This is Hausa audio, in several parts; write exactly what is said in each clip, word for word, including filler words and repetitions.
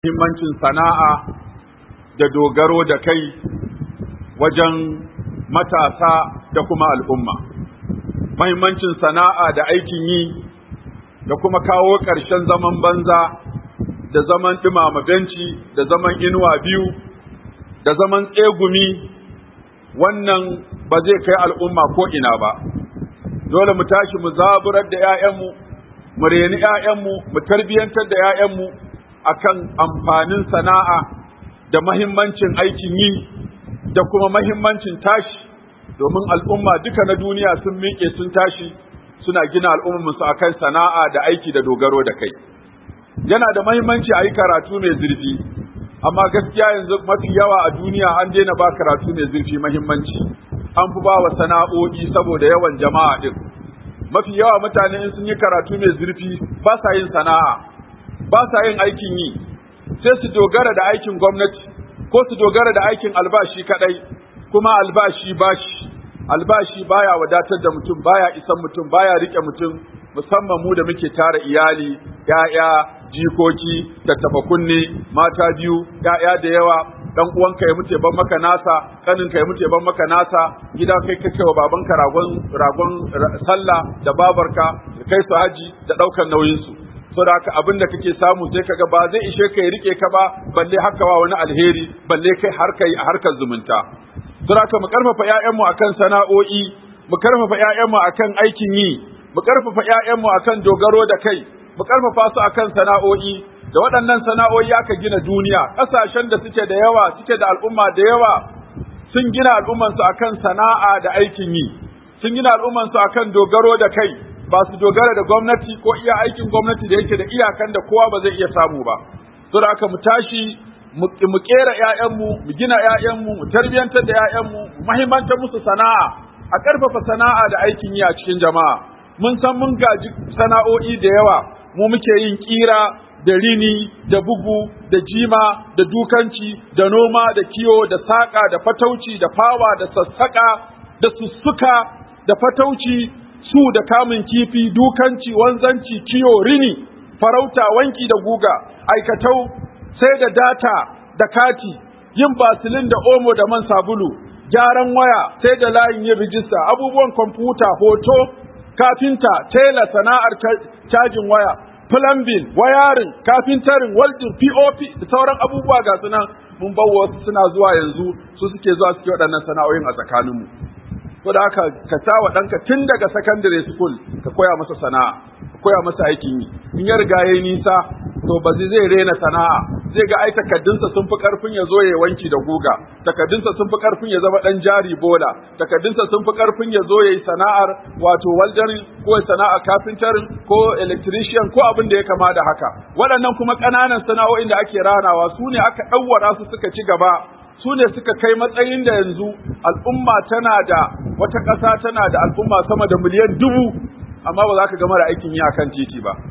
Muhimmancin sana'a da dogaro da kai wajen matasa da kuma al'umma. Muhimmancin sana'a da aikin yi da kuma kawo ƙarshen zaman banza da zaman ɗumama benci da zaman inuwa biyu da zaman tsegumi, wannan ba zai kai al'umma ko ina ba. Dole mu tashi mu zaburar da ‘ya'yanmu, mu reni ‘ya'yanmu, mu tarbiyyantar da ‘ya'yanmu akan amfanin sana'a da mahimmancin aikin yi da kuma mahimmancin tashi, domin al'umma duka na duniya sun miƙe sun tashi suna gina al'ummarsu akan sana'a da aiki da dogaro da kai. Yana da mahimmanci a yi karatu mai zurfi, amma gaskiya yanzu mafi yawa a duniya an daina ba karatu mai zurfi mahimmanci, an fi ba wa sana'o'i saboda yawan jama'a ɗin. Mafi yawa mutane in sun yi karatu mai zurfi ba sa yin sana'a, ba sa yin aikin yi, sai su dogara da aikin gwamnati ko su dogara da aikin albashi kadai, kuma albashi bashi albashi baya wadatar da mutum, baya isan mutum, baya rike mutum, musamman mu da muke tara iyali, ya'ya, jikoki, tattafa kunne, mata biyu, ya'ya da yawa, dan uwanka ya mutu ban maka nasa, kaninka ya mutu ban maka nasa, gida kai kake wa babanka ragon ragon sallah da babarka da kai su haji da daukan nauyin su. Saboda haka abin da kake samu sai kaga ba zai ishe ka ya rike ka ba, balle haka wa wani alheri, balle kai har kai a harkar zumunta. Saboda haka mu karfafa ƴaƴanmu akan sana'o'i, mu karfafa ƴaƴanmu akan aikin yi, mu karfafa ƴaƴanmu akan dogaro da kai, mu karfafa su akan sana'o'i. Da waɗannan sana'o'i aka gina duniya. Ƙasashen da suke da yawa, suke da al'umma da yawa, sun gina al'ummansu akan sana'a da aikin yi, sun gina al'ummansu akan dogaro da kai, ba su dogara da gwamnati ko iya aikin gwamnati da yake da iyakan da kowa ba zai iya samu ba. Saboda haka mu tashi mu kera ƴaƴanmu, mu gina ƴaƴanmu, mu tarbiyantar da ƴaƴanmu, mu muhimmantar musu sana'a, a ƙarfafa sana'a da aikin yi a cikin jama'a. Mun san mun gaji sana'o'i da yawa, mu muke yin kira da rini da bugu da jima da dukanci da noma da kiwo da saƙa da fatauci da fawa da sassaƙa da sussuka da fatauci, su da kamun kifi, dukanci, wanzanci, kiyo, rini, farauta, wanki da guga, aikatau, sai da data da kati, yin basilin da omo da man sabulu, gyaran waya, sai da layin yin rijista, abubuwan kwamfuta, hoto, kafinta, tela, sana'ar cajin waya, plumbing, wayarin, kafintarin, welding, P O P da sauran abubuwa ga sunan mun bawa wasu suna zuwa yanzu, su suke zuwa suke waɗannan sana'o'in a tsakaninmu. Ko da haka ka sa wa ɗanka tun daga secondary school ka koya masa sana'a, ka koya masa aikin yi. In ya riga yayi nisa to ba zai rena sana'a, zai ga ai takaddunsa sun fi karfin ya zo ya wanki da guga, takaddunsa sun fi karfin ya zama ɗan jari bola, takaddunsa sun fi karfin ya zo ya yi sana'ar wato weldering ko sana'ar carpentering ko electrician ko abin da ya kama da haka. Waɗannan kuma ƙananan sana'o'in da ake ranawa su ne aka ɗauwara su suka ci gaba, su ne suka kai matsayin da yanzu al'umma tana da wata ƙasa tana da al'umma sama da miliyan dubu, amma ba za ka gama da aikin yi akan titi ba.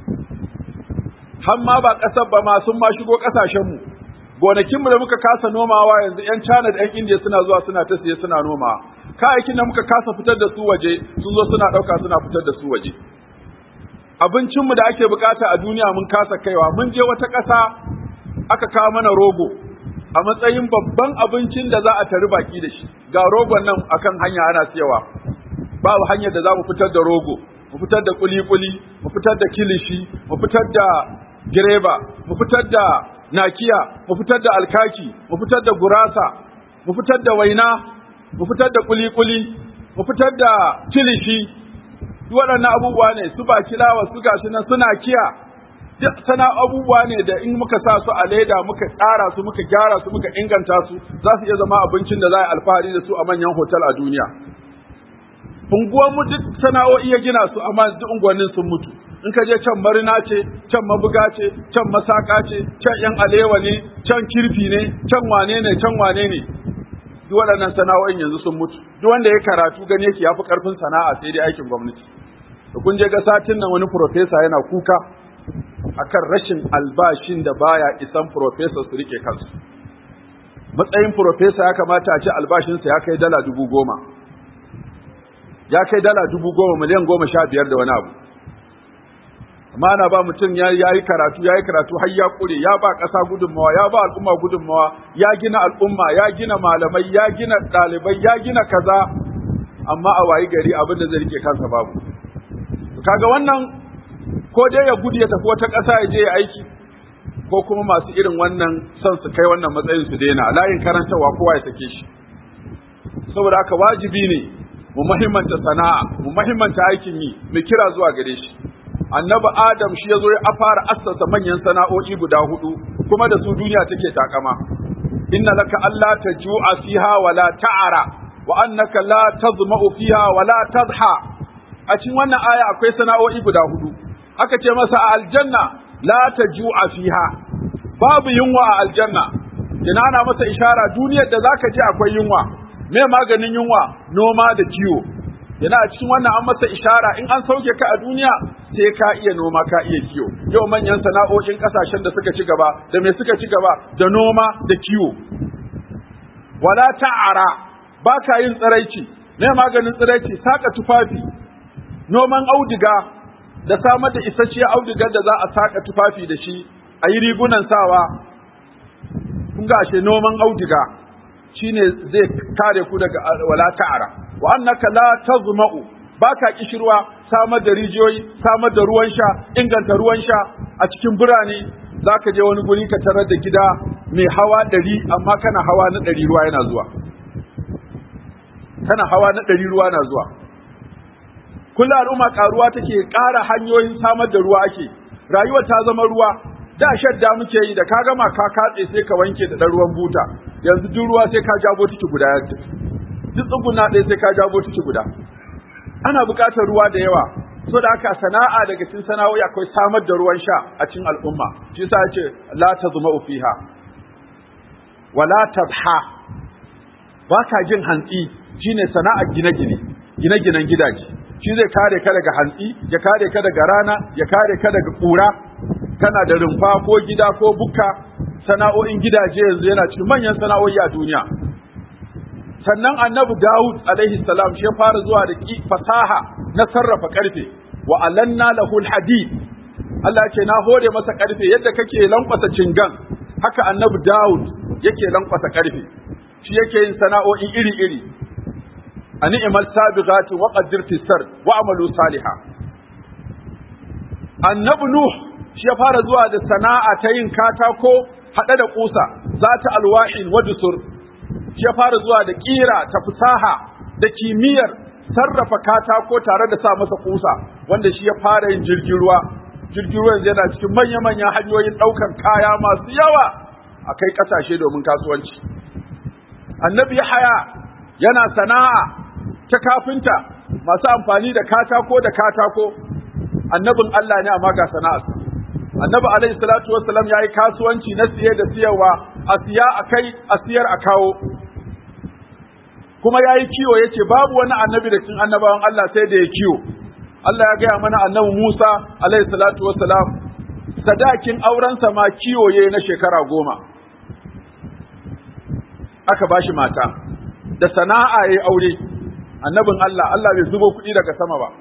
Hamma ba ƙasar ba ma sun ma shigo ƙasashenmu, gonakinmu da muka kasa nomawa yanzu ‘yan China da ‘yan India suna zuwa suna ta siye suna noma, kayayyakin da muka kasa fitar da su waje sun zo suna ɗauka suna fitar da su waje. Abincinmu da ake bukata a duniya mun kasa kaiwa, mun je wata ƙasa aka kawo mana rogo a matsayin babban abincin da za a tari baki da shi, ga rogon nan akan hanya ana siyawa, babu hanyar da za mu fitar da rogo, mu fitar da kuli-kuli, mu fitar da kilishi, mu fitar da gireba, mu fitar da nakiya, mu fitar da alkaki, mu fitar da gurasa, mu fitar da waina, mu fitar da kuli-kuli, mu fitar da kilishi. Waɗannan abubuwa ne su ba kilawa su gashi nan suna kiya, sana abubuwa ne da in muka sa su a leda muka tsara su muka gyara su muka inganta su za su iya zama abincin da za a alfahari da su a manyan hotel a duniya. Unguwanmu duk sana'o'i ya gina su, amma duk unguwannin sun mutu. In ka je can marina ce, can mabuga ce, can masaka ce, can yan alewa ne, can kirfi ne, can wane ne, can wane ne. Duk waɗannan sana'o'in yanzu sun mutu. Duk wanda ya karatu gani yake yafi karfin sana'a sai dai aikin gwamnati. Da kun je ga satin nan wani profesa yana kuka akan rashin albashin da baya isan profesa su rike kansu. Matsayin profesa ya kamata a ce albashinsa ya kai dala dubu goma. Ya kai dala dubu goma, miliyan goma sha biyar da wani abu. amma ana ba mutum ya yi karatu ya yi karatu har ya kure, ya ba ƙasa gudunmawa, ya ba al'umma gudunmawa, ya gina al'umma, ya gina malamai, ya gina ɗalibai, ya gina kaza, amma a wayi gari abin da zai rike kansa babu. Kaga wannan ko dai ya gudu ya tafi wata ƙasa ya je ya aiki, ko kuma masu irin wannan son su kai wannan matsayin su daina layin karantawa kowa ya sake shi. Saboda haka wajibi ne mu muhimmanta sana'a, mu muhimmanta aikin yi, mu kira zuwa gare shi. Annabi Adam shi yazo ya fara assasa manyan sana'o'i guda hudu, kuma da su duniya take takama. Inna laka alla tajua fiha wa la ta'ara wa annaka la tazma'u fiha wa la tadha. A cikin wannan aya akwai sana'o'i guda hudu. Aka ce masa a aljanna la tajua fiha, babu yunwa a aljanna. Ina ana masa ishara duniyar da zaka je akwai yunwa. Me maganin yunwa? Noma da kiwo. Yana a cikin wannan an masa ishara in an sauke ka a duniya sai ka iya noma ka iya kiwo. Yau manyan sana'o'in kasashen da suka ci gaba da me suka ci gaba da noma da kiwo. Wala ta'ara, ba ka yin tsiraici. Me maganin tsiraici? Saka tufafi, noman auduga da samar da isasshiyar audugar da za a saka tufafi da shi, a yi rigunan sawa. Kun ga ashe noman auduga shine zai kare ku daga wala ta'ara. Wa annaka la tazma'u, baka kishirwa, samar da rijiyoyi, samar da ruwan sha, inganta ruwan sha a cikin birane. Zaka je wani guri ka tarar da gida mai hawa ɗari amma kana hawa na ɗari ruwa yana zuwa. Kana hawa na ɗari ruwa na zuwa. Kullum al'umma karuwa take, ƙara hanyoyin samar da ruwa ake. Rayuwar ta zama ruwa. Da shadda muke yi da ka gama ka katse sai ka wanke da ɗan ruwan buta. Yanzu duk ruwa sai ka ja botiki guda ya tafi. Duk tsuguna ɗaya sai ka ja botiki guda. Ana buƙatar ruwa da yawa. So da haka sana'a daga cikin sana'o'i akwai samar da ruwan sha a cikin al'umma. Shi yasa yace la tazma'u fiha wa la tadha. Ba ka jin hantsi, shine sana'ar gine-gine, gine-ginen gidaje. Shi zai kare ka daga hantsi, ya kare ka daga rana, ya kare ka daga ƙura. Kana da rumfa ko gida ko bukka, sana'o'in gidaje yanzu yana cikin manyan sana'o'i a duniya. Sannan annabi Dawud alaihi salam shi ya fara zuwa da fasaha na sarrafa karfe, wa alanna lahu alhadid. Allah ce na hore masa karfe yadda kake lankwasa cingan, haka annabi Dawud yake lankwasa karfe. Shi yake yin sana'o'i iri-iri. Ani imal sabiqati wa qaddir fi sar wa amalu salihah. Annabi Nuh shi ya fara zuwa da sana'a ta yin katako haɗe da ƙusa, za ta alwahin wa dusur. Shi ya fara zuwa da ƙira ta fasaha da kimiyyar sarrafa katako tare da sa masa ƙusa, wanda shi ya fara yin jirgin ruwa. Jirgin ruwa yana cikin manya-manyan hanyoyin ɗaukar kaya masu yawa a kai ƙasashe domin kasuwanci. Annabi Yahaya yana sana'a ta kafinta, masu amfani da katako da katako. Annabin Allah ne amma ga sana'arsa. Annabi alaihi salatu wassalam yayi kasuwanci na siye da siyarwa, a siya a kai, a siyar a kawo. Kuma yayi kiwo, yace babu wani annabi da cikin annabawan Allah sai da ya kiwo. Allah ya gaya mana annabi Musa alaihi salatu wassalam sadakin aurensa ma kiwo yayi na shekara goma. Aka bashi mata da sana'a yayi aure. Annabin Allah, Allah bai zubo kuɗi daga sama ba.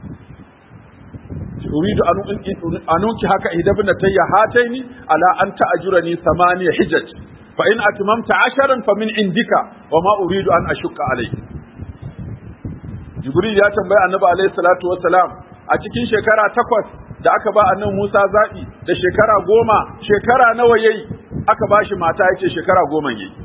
أريد أن أنكحك إحدى ابنتي هاتين على أن تأجرني ثمانية حجج فإن أتممت عشرا فمن عندك وما أريد أن أشق عليك. Jibril ya tambaya Annabi alaihi salatu wassalam a cikin shekara takwas da aka ba Annabi Musa zaɓi da shekara goma, shekara nawa yayi aka ba shi mata, yace shekara goma yayi.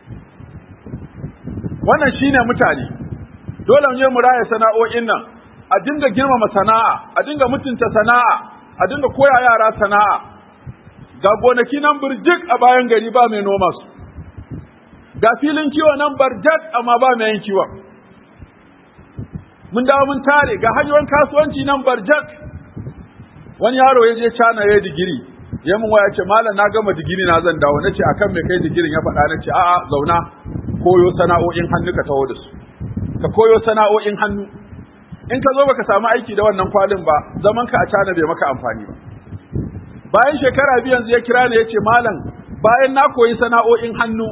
Wannan shine mutane. Dole ne mu raya sana'o'in nan. A dinga girmama sana'a, a dinga mutunta sana'a, a dinga koya yara sana'a. Ga gonaki nan burjik a bayan gari ba mai noma su. Ga filin kiwo nan barjat amma ba mai yin kiwon. Mun dawo mun tare, ga hanyoyin kasuwanci nan barjat. Wani yaro ya je China ya yi digiri, ya mun waya ce malam na gama digiri na zan dawo, nace akan me kai digirin ya faɗa, nace a'a zauna koyo sana'o'in hannu ka taho da su. Ka koyo sana'o'in hannu. In ka zo baka samu aiki da wannan kwalin ba, zaman ka a Cana bai maka amfani ba. Bayan shekara biyu yanzu ya kira ni yace malam, bayan na koyi sana'o'in hannu,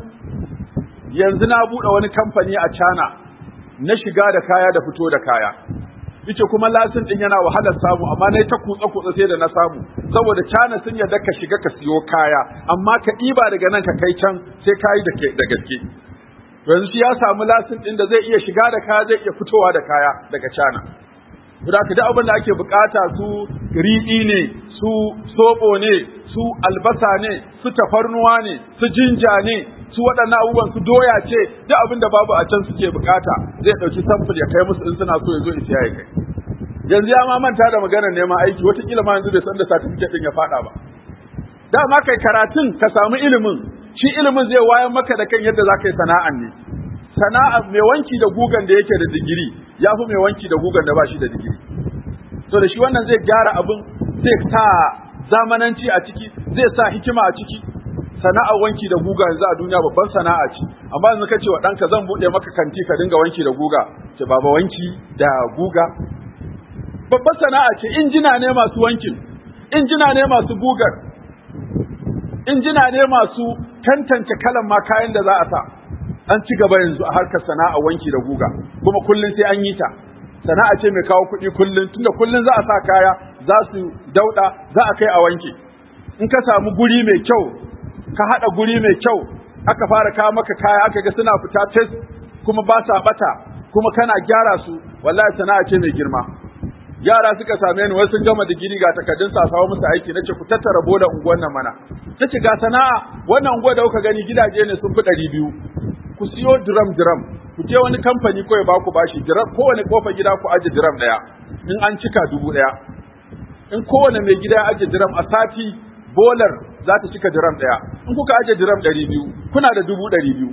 yanzu na buɗe wani kamfani a Cana na shiga da kaya da fito da kaya. yace kuma lasin din yana wahalar samu amma nayi ta kutsa kutsa sai da na samu saboda China sun yarda ka shiga ka siyo kaya amma ka ɗiba daga nan ka kai can sai kayi da da gaske yanzu shi ya samu lasin din da zai iya shiga da kaya zai iya fitowa da kaya daga China da ka da abin da ake bukata su riɗi ne su soɓo ne su albasa ne su tafarnuwa ne su jinja ne su waɗannan abubuwan su doya ce duk abin da babu a can suke bukata zai ɗauki samfur ya kai musu in suna so ya zo isiya ya kai yanzu ya ma manta da maganar neman aiki wataƙila ma yanzu bai san da certificate ɗin ya faɗa ba dama kai karatun ka samu ilimin shi ilimin zai wayan maka da kan yadda za ka yi sana'an ne sana'a mai wanki da gugan da yake da digiri ya fi mai wanki da gugan da ba shi da digiri so da shi wannan zai gyara abin zai sa zamananci a ciki zai sa hikima a ciki sana'ar wanki da guga yanzu a duniya babban sana'a ce amma yanzu kace wa ɗanka zan buɗe maka kanti ka dinga wanki da guga ce baba wanki da guga babban sana'a ce injina ne masu wankin injina ne masu gugar injina ne masu tantance kalan ma kayan da za a sa an ci gaba yanzu a harkar sana'a wanki da guga kuma kullun sai an yi ta sana'a ce mai kawo kuɗi kullun tunda kullun za a sa kaya za su dauɗa za a kai a wanke in ka samu guri mai kyau ka haɗa guri mai kyau aka fara kawo maka kaya aka ga suna fita test kuma ba sa bata kuma kana gyara su wallahi sana'a ce mai girma yara suka same ni wasu sun gama digiri ga takardun sa sawo musu aiki nace ku tattara bola unguwan nan mana nace ga sana'a wannan unguwa da kuka gani gidaje ne sun fi ɗari biyu ku siyo drum drum ku je wani kamfani ko ya ba ku bashi drum kowane kofar gida ku aje drum daya in an cika dubu daya in kowane mai gida ya aje drum a sati bolar za ta cika drum daya in kuka aje drum ɗari biyu kuna da dubu ɗari biyu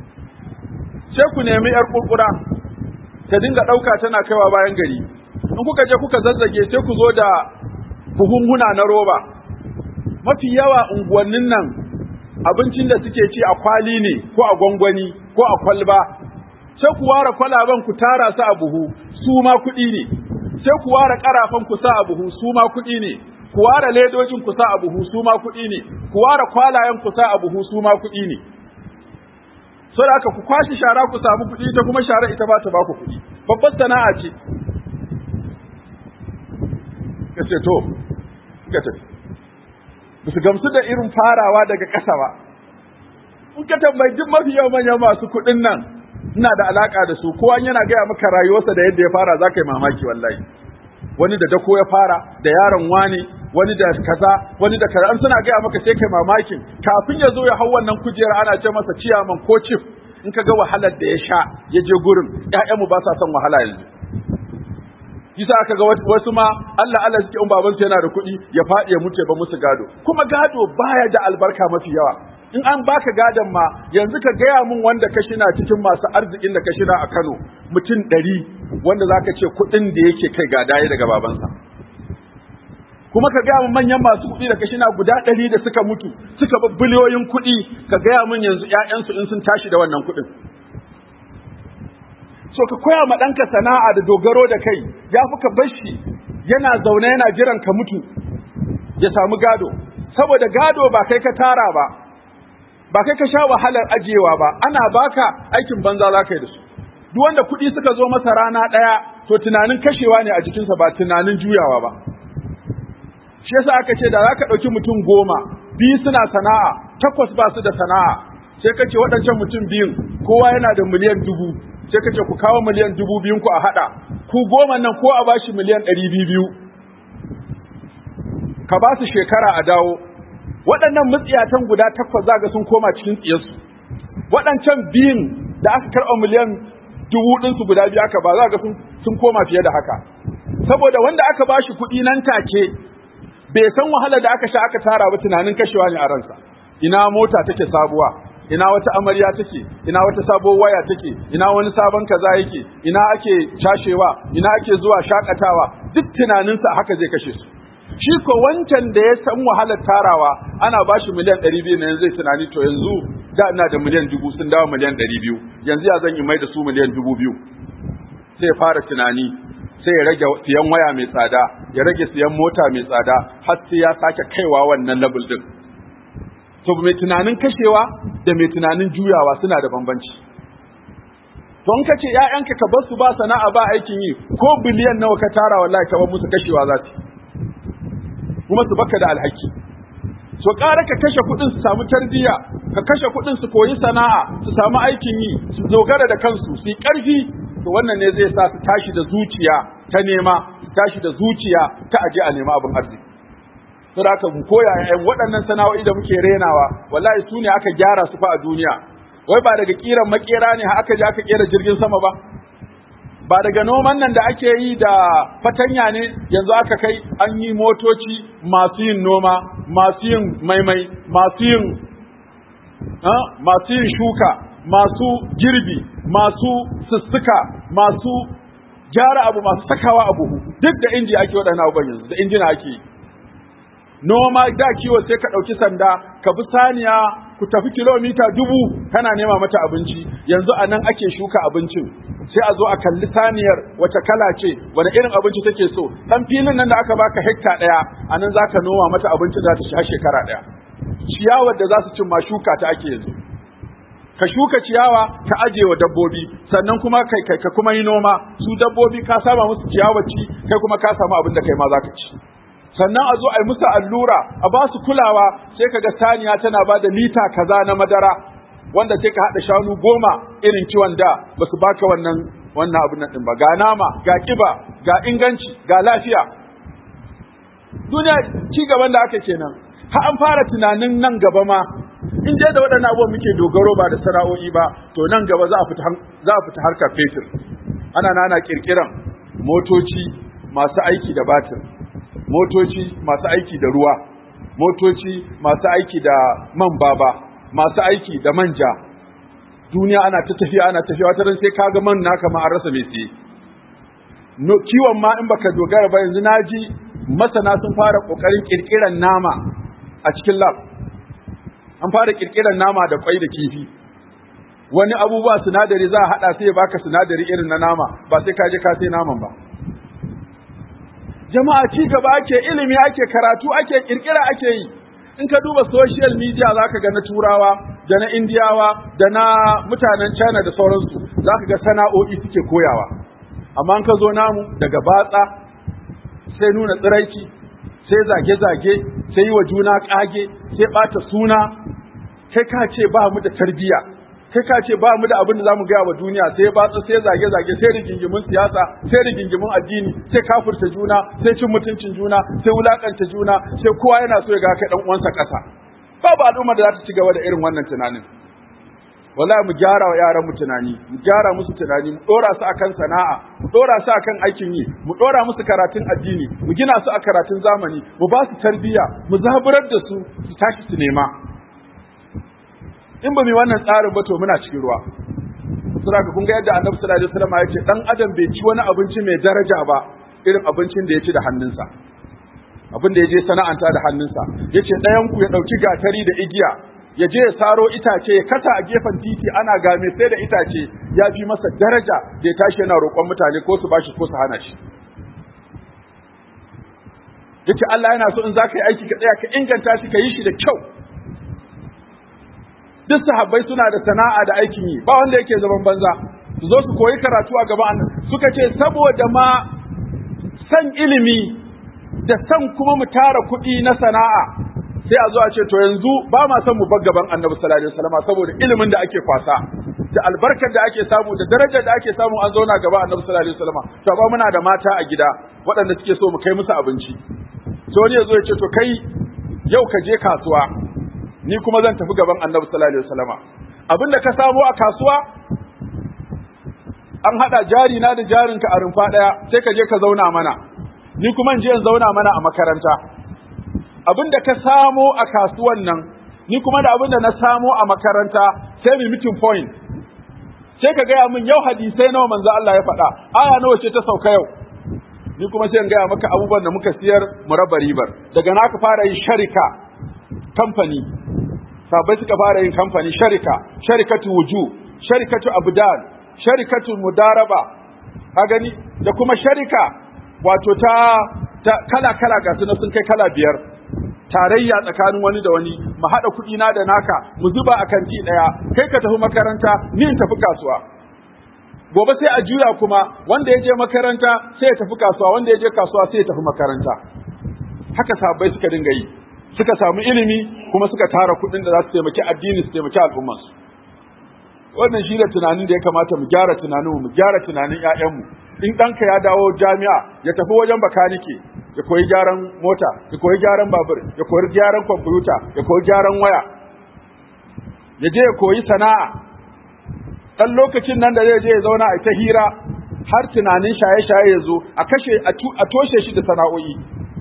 sai ku nemi yar kurkura ta dinga ɗauka tana kaiwa bayan gari in kuka je kuka zazzage sai ku zo da buhunhuna na roba mafi yawa unguwannin nan abincin da suke ci a kwali ne ko a gwangwani ko a kwalba sai ku ware kwalaban ku tara su a buhu su ma kuɗi ne sai ku ware karafan ku sa a buhu su ma kuɗi ne ku ware ledojin ku sa a buhu su ma kuɗi ne ku ware kwalayen ku sa a buhu su ma kuɗi ne so da haka ku kwashi shara ku samu kuɗi ita kuma shara ita ba ta ba ku kuɗi babbar sana'a ce kace to kace ba su gamsu da irin farawa daga ƙasa ba in ka tambayi duk mafi yawan manyan masu kuɗin nan ina da alaka da su kowa yana gaya maka rayuwarsa da yadda ya fara za ka yi mamaki wallahi wani da dako ya fara da yaron wani wani da kaza wani da kaza an suna gaya maka sai kai mamakin kafin ya zo ya hau wannan kujera ana ce masa ciyaman ko chief in ka ga wahalar da ya sha ya je gurin ƴaƴanmu ba sa son wahala yanzu kisa aka ga wasu ma Allah Allah suke in baban su yana da kuɗi ya faɗi ya mutu ya ba musu gado kuma gado baya da albarka mafi yawa in an baka gadon ma yanzu ka gaya mun wanda ka shina cikin masu arzikin da ka shina a Kano mutum ɗari wanda zaka ce kuɗin da yake kai gadaye daga babansa kuma ka gaya mun manyan masu kuɗi da ka shina guda ɗari da suka mutu suka bi biliyoyin kuɗi ka gaya mun yanzu ƴaƴansu in sun tashi da wannan kuɗin so ka koya ma ɗanka sana'a da dogaro da kai ya fi ka bar shi yana zaune yana jiran ka mutu ya samu gado saboda gado ba kai ka tara ba ba kai ka sha wahalar ajiyewa ba ana baka aikin banza za ka yi da su duk wanda kuɗi suka zo masa rana ɗaya to tunanin kashewa ne a jikinsa ba tunanin juyawa ba shi yasa aka ce da za ka ɗauki mutum goma biyu suna sana'a takwas ba su da sana'a sai ka ce waɗancan mutum biyun kowa yana da miliyan dubu sai ka ce ku kawo miliyan dubu biyun ku a haɗa ku goma nan ko a bashi miliyan ɗari biyu biyu ka ba su shekara a dawo waɗannan mutsiyatan guda takwas za ga sun koma cikin tsiyarsu waɗancan biyun da aka karɓa miliyan dubu ɗinsu guda biyu aka ba za ga sun koma fiye da haka saboda wanda aka ba shi kuɗi nan take bai san wahala da aka sha aka tara ba tunanin kashewa ne a ransa ina mota take sabuwa ina wata amarya take ina wata sabuwar waya take ina wani sabon kaza yake ina ake cashewa ina ake zuwa shakatawa duk tunaninsa haka zai kashe su shi ko wancan da ya san wahalar tarawa ana bashi miliyan ɗari biyu ne zai tunani to yanzu da ina da miliyan dubu sun dawo miliyan ɗari biyu yanzu ya zan yi mai da su miliyan dubu biyu sai ya fara tunani sai ya rage siyan waya mai tsada ya rage siyan mota mai tsada har sai ya sake kaiwa wannan level din to mai tunanin kashewa da mai tunanin juyawa suna da bambanci to in kace ƴaƴanka ka bar su ba sana'a ba aikin yi, ko biliyan nawa ka tara wallahi ka bar musu kashewa za su kuma su baka da alhaki. So ƙara ka kashe kuɗin su samu tarbiyya, ka kashe kuɗin su koyi sana'a, su samu aikin yi, su dogara da kansu, su yi ƙarfi, to wannan ne zai sa su tashi da zuciya ta nema, su tashi da zuciya ta aje a nema abin arziki. To da haka mu koya ƴaƴan waɗannan sana'o'i da muke renawa, wallahi su ne aka gyara su fa a duniya. Wai ba daga kiran makera ne aka je aka kera jirgin sama ba? Ba daga noman nan da ake yi da fatanya ne yanzu aka kai an yi motoci masu yin noma, masu yin maimai, masu yin masu yin shuka, masu girbi, masu sussuka, masu gyara abu, masu sakawa a buhu, duk da inji ake waɗannan abubuwan yanzu, da injina ake yi. Noma da kiwo sai ka ɗauki sanda ka bi saniya ku tafi kilomita dubu kana nema mata abinci, yanzu a nan ake shuka abincin, sai a zo a kalli saniyar wace kala ce, wani irin abinci take so, ɗan filin nan da aka baka hekta ɗaya a nan za ka noma mata abinci za ta ci har shekara ɗaya. Ciyawar da za su cin ma shuka ta ake yanzu. Ka shuka ciyawa ka aje wa dabbobi, sannan kuma kai kai ka kuma yi noma, su dabbobi ka saba musu ciyawa ci, kai kuma ka samu abin da kai ma za ka ci. Sannan a zo a yi musu allura, a ba su kulawa, sai ka ga saniya tana ba da lita kaza na madara, wanda sai ka haɗa shanu goma irin kiwon da ba su baka wannan wannan abin nan ɗin ba. Ga nama, ga ƙiba, ga inganci, ga lafiya. Duniya ci gaban da aka kenan. Ha an fara tunanin nan gaba ma, in je da waɗannan abubuwan muke dogaro ba da sana'o'i ba, to nan gaba za a fita za a fita harkar fetur. Ana nana kirkiran motoci masu aiki da batir, motoci masu aiki da ruwa, motoci masu aiki da man baba, masu aiki da manja. Duniya ana ta tafiya ana tafiya, wata ran sai kaga man naka ma an rasa mai siye. No, kiwon ma in baka dogara ba, yanzu naji masana sun fara kokarin kirkiran nama a cikin lab. An fara kirkiran nama da kwai da kifi. Wani abubuwa sinadari za a hada sai ya baka sinadari irin na nama, ba sai ka je ka sai naman ba. Jama'a ci gaba ake, ilimi ake, karatu ake, kirkira ake yi. In ka duba social media zaka ga na Turawa da na Indiyawa da na mutanen China da sauransu, zaka ga sana'o'i suke koyawa. Amma in ka zo namu daga batsa sai nuna tsiraici, sai zage-zage, sai yi wa juna kage, sai bata suna, kai ka ce ba mu da tarbiyya, kai ka ce ba mu da abin da zamu gaya wa duniya, sai batsa, sai zage-zage, sai rigingimin siyasa, sai rigingimin addini, sai kafirta juna, sai cin mutuncin juna, sai wulakanta juna, sai kowa yana so ya ga kai dan uwansa kasa. Babu al'umma da za ta ci gaba da irin wannan tunanin. Wallahi mu gyara wa yaran mu tunani, mu gyara musu tunani, mu dora su akan sana'a, mu dora su akan aikin yi, mu dora musu karatun addini, mu gina su a karatun zamani, mu ba su tarbiyya, mu zaburar da su su tashi su nema. In ba mu wannan tsarin ba to muna cikin ruwa. Saboda kun ga yadda Annabi sallallahu alaihi wasallam ya ce dan adam bai ci wani abinci mai daraja ba irin abincin da ya ci da hannunsa. Abin da ya je sana'anta da hannunsa. Yace ɗayan ku ya dauki gatari da igiya, ya je ya saro itace ya kasa a gefen titi ana game sai da itace, ya fi masa daraja da ya tashi yana roƙon mutane ko su bashi ko su hana shi. Yace Allah yana so in za ka yi aiki ka tsaya ka inganta shi ka yi shi da kyau. Duk sahabbai suna da sana'a da aikin yi, ba wanda yake zaman banza. Su zo su koyi karatu a gaban annabi. Suka ce saboda ma san ilimi da san kuma mu tara kuɗi na sana'a, sai a zo a ce to yanzu ba ma son mu bar gaban Annabi sallallahu alaihi wasallam saboda ilimin da ake kwasa da albarkar da ake samu da darajar da ake samu an zauna gaban Annabi sallallahu alaihi wasallam. To ba muna da mata a gida waɗanda suke so mu kai musu abinci. So wani ya zo ya ce to kai yau ka je kasuwa, ni kuma zan tafi gaban Annabi sallallahu alaihi wasallam. Abin da ka samo a kasuwa an hada jari na da jarinka a rumfa daya, sai ka je ka zauna mana, ni kuma in je in zauna mana a makaranta. Abin da ka samo a kasuwan nan, ni kuma da abin da na samo a makaranta, sai mu meeting point. Sai ka gaya min yau hadisai nawa manzo Allah ya faɗa, aya nawa ce ta sauka yau. Ni kuma sai in gaya maka abubuwan da muka siyar mu raba ribar. Daga na ka fara yin sharika, kamfani. Sabai suka fara yin kamfani, sharika, sharikatu wuju, sharikatu abdan, sharikatu mudaraba. Ka gani? Da kuma sharika wato ta kala kala ga su sun kai kala biyar. Tarayya tsakanin wani da wani, mu haɗa kuɗi na da naka, mu zuba a kanti ɗaya, kai ka tafi makaranta, ni in tafi kasuwa. gobe sai a juya kuma wanda ya je makaranta sai ya tafi kasuwa, wanda ya je kasuwa sai ya tafi makaranta. Haka sahabbai suka dinga yi, suka samu ilimi kuma suka tara kuɗin da za su taimaki addini, su taimaki al'ummarsu. Wannan shi ne tunanin da ya kamata mu gyara tunaninmu, mu gyara tunanin ‘ya'yanmu. In ɗanka ya dawo jami'a, ya tafi wajen bakanike, ya koyi gyaran mota, ya koyi gyaran babur, ya koyi gyaran kwamfuta, ya koyi gyaran waya, ya je ya koyi sana'a. Ɗan lokacin nan da zai je ya zauna a ta hira har tunanin shaye-shaye ya zo, a kashe a toshe shi da sana'o'i.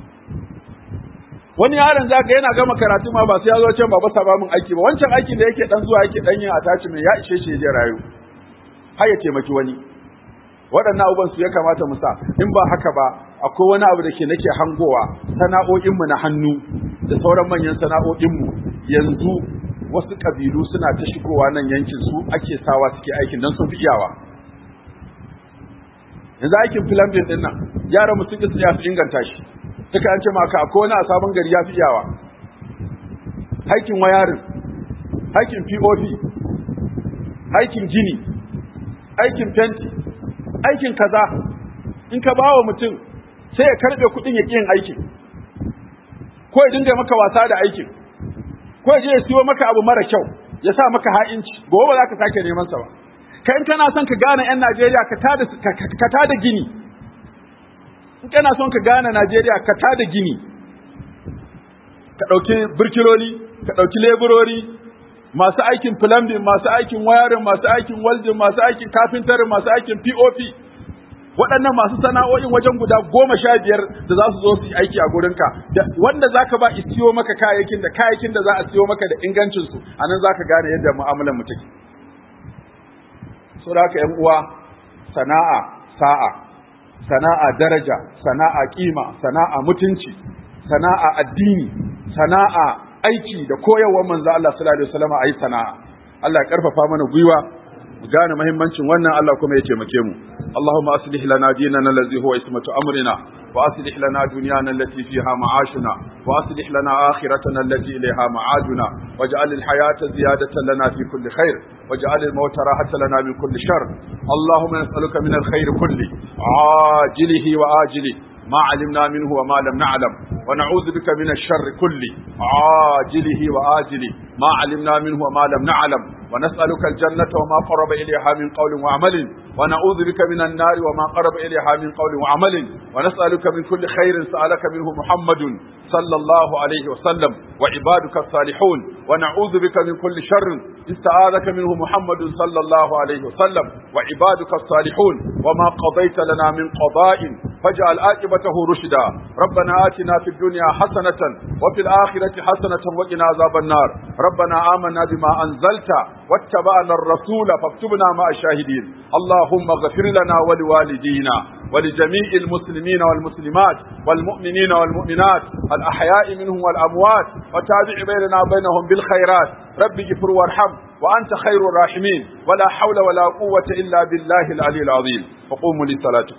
Wani yaron zaka yana gama karatu ma ba sai ya zo can baba sa ba mun aiki ba, wancan aikin da yake dan zuwa yake dan yin attachment ya ishe shi ya je rayu har ya taimaki wani. Waɗannan abubuwan su ya kamata mu sa, in ba haka ba akwai wani abu da ke nake hangowa, sana'o'in mu na hannu da sauran manyan sana'o'in mu yanzu wasu kabilu suna ta shigowa nan yankin, su ake sawa suke aikin dan sun fi iyawa. Yanzu aikin plumbing din nan yaran mu suke su inganta shi, suka an ce maka akwai wani a sabon gari ya fi iyawa. Aikin wayarin, aikin P O P, aikin gini, aikin fenti, aikin kaza, in ka bawa mutum sai ya karbe kuɗin ya yin aikin, ko ya dinga maka wasa da aikin, ko ya je ya siyo maka abu mara kyau ya sa maka ha'inci, gobe za ka sake neman sa ba. Kai in kana son ka gane 'yan Najeriya ka tada ka tada gini, in kana son ka gane Najeriya ka tada gini, ka ɗauki birkiloli, ka ɗauki leburori, masu aikin plumbing, masu aikin wayarin, masu aikin welding, masu aikin carpentry, masu aikin P O P. Waɗannan masu sana'o'in wajen guda goma sha biyar da za su zo su yi aiki a gurinka, wanda za ka ba siyo maka kayayyakin da kayayyakin da za a siyo maka da ingancinsu, a nan za ka gane yadda mu'amalar mu take. So da haka ‘yan uwa, sana'a sa'a, sana'a daraja, sana'a kima, sana'a mutunci, sana'a addini, sana'a aiki da koyarwar manzo Allah sallallahu alaihi wasallam ayi sana'a. Allah ya karfafa mana gwiwa mu gane muhimmancin wannan, Allah kuma ya taimake mu. Allahumma aslih lana dinana allazi huwa ismatu amrina wa aslih lana dunyana allati fiha ma'ashuna wa aslih lana akhiratana allati ilayha ma'aduna waj'al al-hayata ziyadatan lana fi kulli khair waj'al al-mauta rahatan lana min kulli shar. Allahumma nas'aluka min al-khair kulli ajilihi wa ajilihi ما علمنا منه وما لم نعلم ونعوذ بك من الشر كله عاجله وآجله ما علمنا منه وما لم نعلم ونسألك الجنة وما قرب إليها من قول وعمل ونعوذ بك من النار وما قرب إليها من قول وعمل ونسألك من كل خير سألك منه محمد صلى الله عليه وسلم وعبادك الصالحون ونعوذ بك من كل شر استعاذك منه محمد صلى الله عليه وسلم وعبادك الصالحون وما قضيت لنا من قضاء فاجعل عاقبته رشدا. ربنا آتنا في الدنيا حسنة وفي الآخرة حسنة وقنا عذاب النار. ربنا آمنا بما أنزلت واتبعنا الرسول فاكتبنا مع الشاهدين. اللهم اغفر لنا ولوالدينا ولجميع المسلمين والمسلمات والمؤمنين والمؤمنات الأحياء منهم والأموات وتابع بيننا وبينهم بالخيرات. رب اغفر وارحم وأنت خير الراحمين ولا حول ولا قوة إلا بالله العلي العظيم. وقوموا لصلاتكم.